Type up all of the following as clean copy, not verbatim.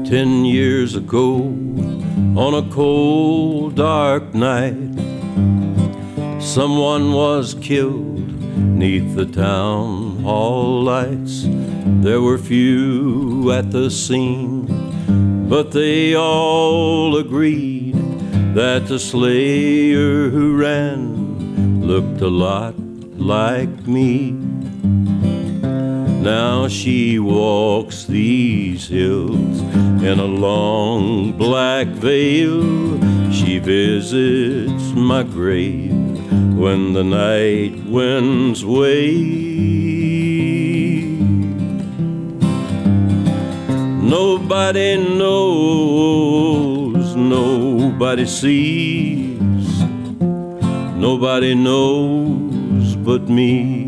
10 years ago, on a cold, dark night, someone was killed 'neath the town hall lights. There were few at the scene, but they all agreed that the slayer who ran looked a lot like me. Now she walks these hills in a long black veil. She visits my grave when the night winds wave. Nobody knows, nobody sees, nobody knows but me.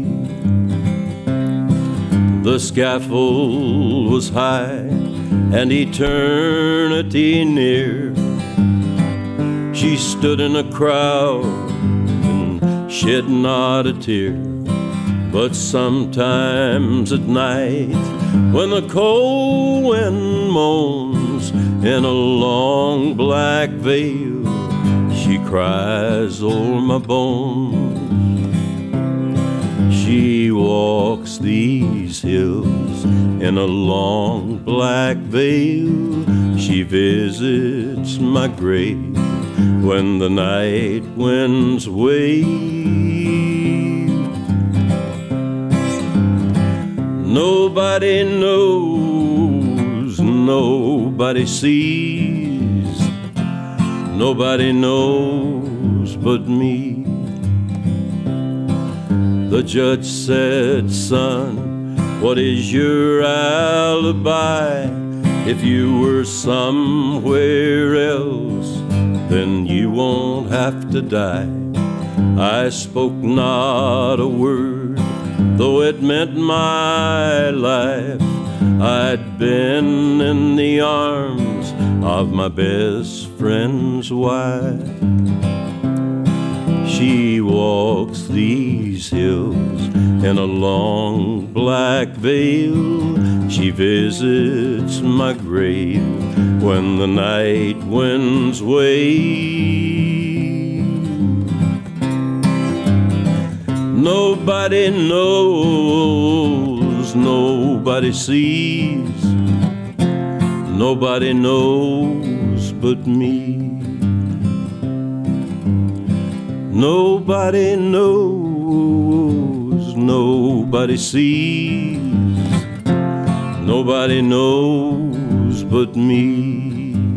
The scaffold was high and eternity near. She stood in a crowd and shed not a tear. But sometimes at night, when the cold wind moans in a long black veil, she cries o'er my bones. She walks these hills in a long black veil. She visits my grave when the night winds wave. Nobody knows, nobody sees, nobody knows but me. The judge said, son, what is your alibi? If you were somewhere else, then you won't have to die. I spoke not a word, though it meant my life. I'd been in the arms of my best friend's wife. She walks these hills in a long black veil. She visits my grave when the night winds wave. Nobody knows, nobody sees, nobody knows but me. Nobody knows, nobody sees, nobody knows but me.